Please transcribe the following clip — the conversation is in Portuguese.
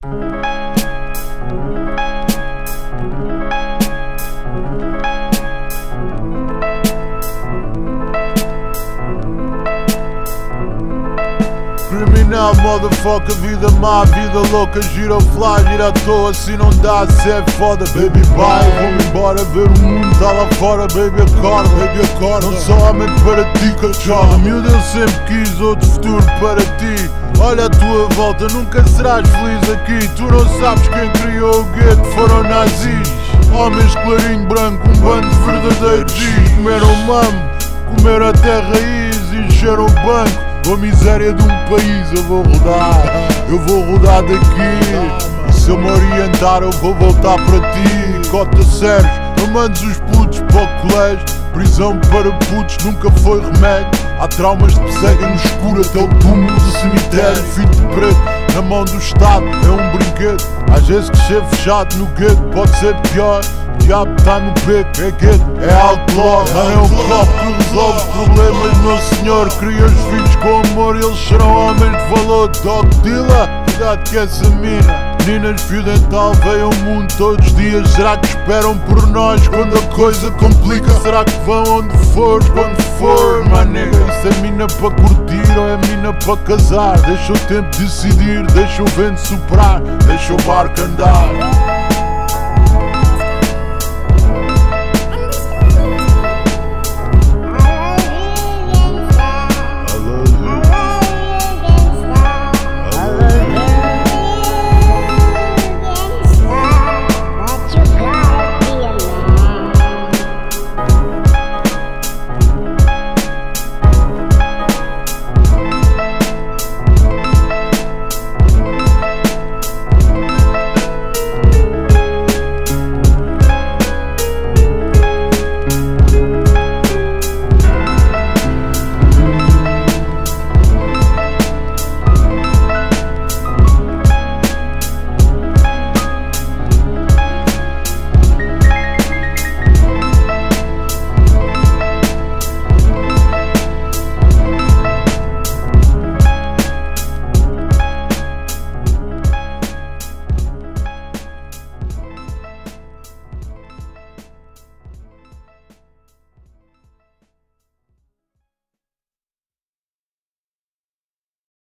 Criminal, motherfucker, vida má, vida louca, gira o fly, gira à toa, se não dá, se é foda, baby bye. Vou-me embora ver o mundo, tá lá fora, baby acorda, não sou homem para ti, cachorro. Miúdo, eu sempre quis outro futuro para ti. Olha a tua volta, nunca serás feliz aqui. Tu não sabes quem criou o gueto, foram nazis. Homens clarinho branco, um bando de verdadeiros G's. Comeram mamo, comeram até raiz e encheram o banco. Com a miséria de um país eu vou rodar daqui. E se eu me orientar eu vou voltar para ti. Cota Sérgio, não mandes os putos para o colégio. Prisão para putos nunca foi remédio. Há traumas que perseguem no escuro até o túmulo do cemitério. Filho de preto, na mão do Estado, é um brinquedo. Às vezes crescer fechado no gueto pode ser pior. O diabo está no beco, é gueto, é outlaw. Não é um copo que resolve os problemas, meu senhor. Cria os filhos com amor e eles serão homens de valor. Dog dealer, cuidado que essa meninas fio dental veem ao mundo todos os dias. Será que esperam por nós quando a coisa complica? Será que vão onde for, quando for, my nigga? Isso é mina para curtir ou é mina para casar? Deixa o tempo decidir, deixa o vento soprar, deixa o barco andar.